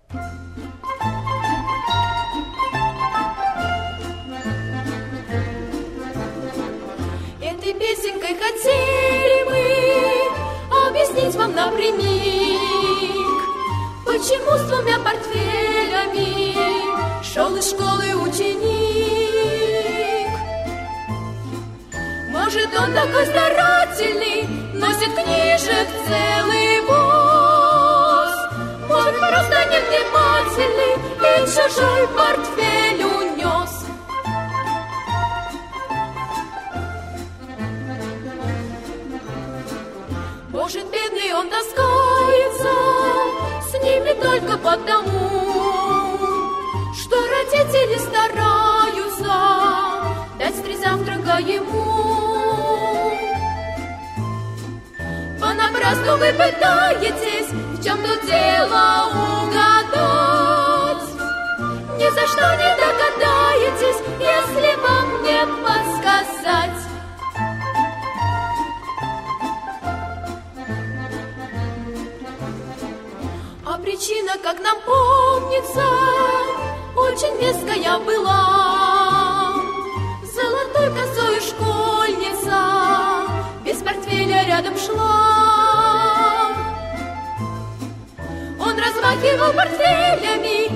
Этой песенкой хотели мы объяснить вам напрямик, почему с 2 портфелями шел из школы ученик. Может, он такой старательный, носит книжек целый воз, может, просто невнимательный и чужой портфель унес. Может, бедный он таскается с ними только потому, что родители стараются дать с 3 завтрака ему. Понапрасну вы пытаетесь в чем тут дело угадать, ни за что не догадаетесь, если вам не подсказать. А причина, как нам помнится, очень веская была. Золотой косой школьница без портфеля рядом шла. Он размахивал портфелями